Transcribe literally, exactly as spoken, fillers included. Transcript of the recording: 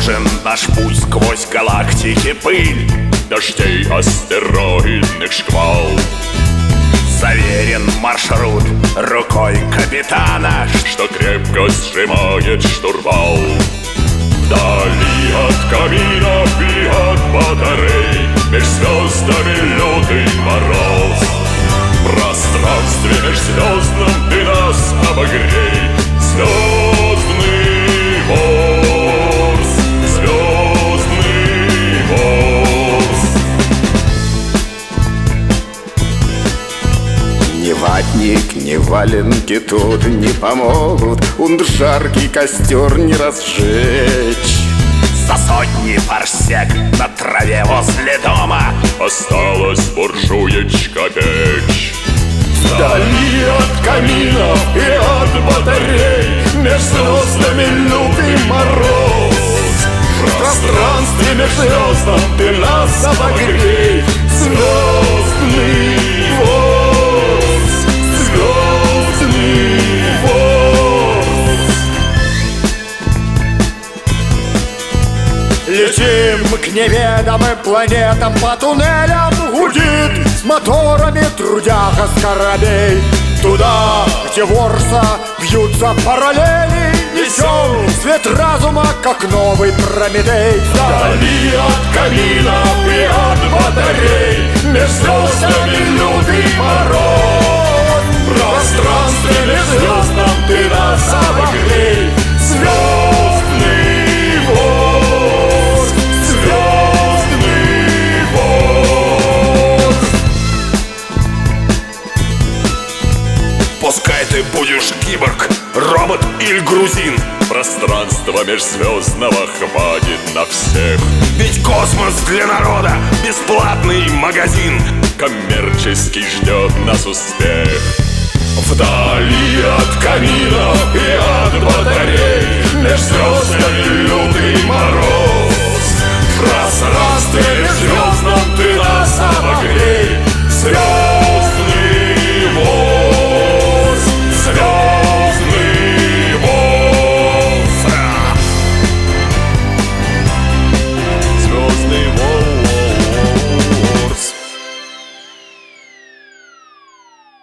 проложен наш путь сквозь галактики пыль, дождей астероидных шквал. Заверен маршрут рукой капитана, что крепко сжимает штурвал. Вдали от каминов и от батарей меж звездами лютый мороз. В пространстве межзвездном ты нас обогрей, звездный ворс, звездный ворс. Ни ватник, ни валенки тут не помогут, он жаркий костер не разжечь. За сотни парсек на траве возле дома осталась буржуечка печь. Вдали от каминов и от батарей меж звездами лютый мороз. В пространстве межзвездном ты нас обогрей, звездный ворс, звездный ворс. Летим к неведомым планетам, по туннелям гудит с моторами трудяга с корабей. Туда, где ворса бьются параллели, несем свет разума, как новый Прометей. Вдали от каминов и от батарей меж звездами лютый мороз. В пространстве межзвездном ты нас обогрей, звездный ворс, звездный ворс. Пускай ты будешь киборг, робот или грузин, пространство межзвездного хватит на всех. ведь космос для народа бесплатный магазин. Коммерческий ждет нас успех. Вдали от каминов и от батарей меж звездами лютый мороз.